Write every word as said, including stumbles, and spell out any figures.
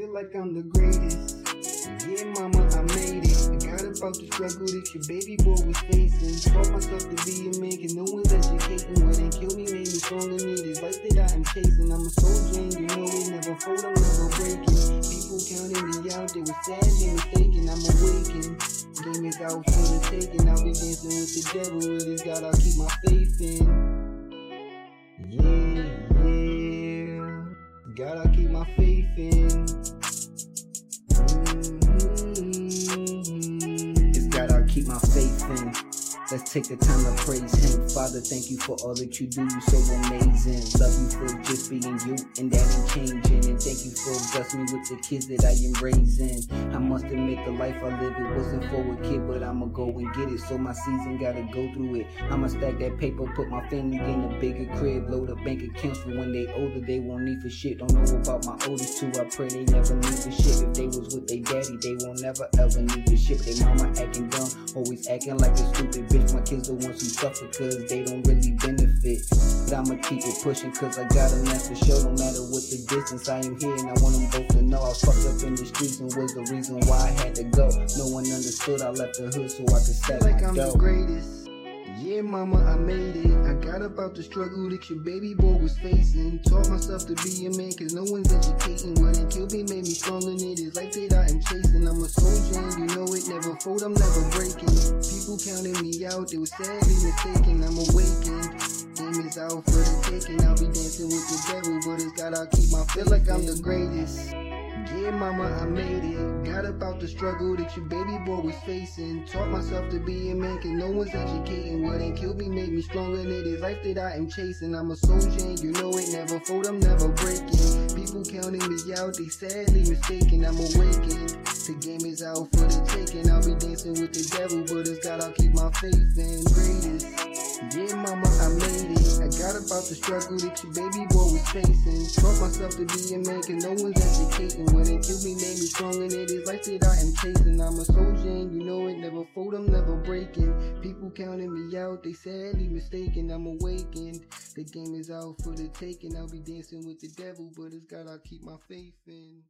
feel like I'm the greatest. Yeah, mama, I made it. I got about the struggle that your baby boy was facing. Taught myself to be a man, cause no one's educating. What ain't kill me made me stronger. Need this life that I am chasing. I'm a soldier and you know it never fold, I'm never breaking. People counting me out, they were sadly mistaken. I'm awakened. Game is out for the taking. I'll be dancing with the devil. With his God, I'll keep my faith in. Yeah, yeah. God, I'll keep my faith in. It's God I'll keep my faith in. Let's take the time to praise Him. Father, thank you for all that you do. You're so amazing. Love you for just being you, and that ain't changing. And thank you for blessing me with the kids that I am raising. I must admit the life I live, it wasn't for a kid, but I'ma go and get it. So my season gotta go through it. I'ma stack that paper, put my family in a bigger crib, load up bank accounts for when they older, they won't need for shit. Don't know about my oldest two, I pray they never need for shit. If they was with their daddy, they won't never ever need for shit. But they mama acting dumb, always acting like a stupid bitch. My kids the ones who suffer cause they don't really benefit. But I'ma keep it pushing cause I got a mess to show. No matter what the distance, I am here and I want them both to know I was fucked up in the streets and was the reason why I had to go. No one understood, I left the hood so I could set like my I'm dough. the greatest. Yeah, mama, I made it. I got about the struggle that your baby boy was facing. Taught myself to be a man, cause no one's educating. What ain't killed me made me stronger. It is life that I am chasing. I'm a soldier and you know it never fold, I'm never breaking. People counting me out, they were sadly mistaken. I'm awakened. Game is out for the taking. I'll be dancing with the devil, but it's God I'll keep my faith. Feel like I'm the greatest. Yeah, mama, I made it. Got about the struggle that your baby boy was facing. Taught myself to be a man, cause no one's educating. What ain't killed me made me stronger. And it is life that I am chasing. I'm a soldier and you know it never fold, I'm never breaking. People counting me out, they sadly mistaken. I'm awakened. The game is out for the taking. I'll be dancing with the devil, but it's God I'll keep my faith in. Greatest. Yeah, mama, I made it. I got about the struggle that your baby boy was facing. Taught myself to be a man, cause no one's educating. What ain't killed me made me strong, and it is life that I am chasing. I'm a soldier and you know it never fold, I'm never breaking. People counting me out, they sadly mistaken. I'm awakened. The game is out for the taking. I'll be dancing with the devil, but it's God I'll keep my faith in.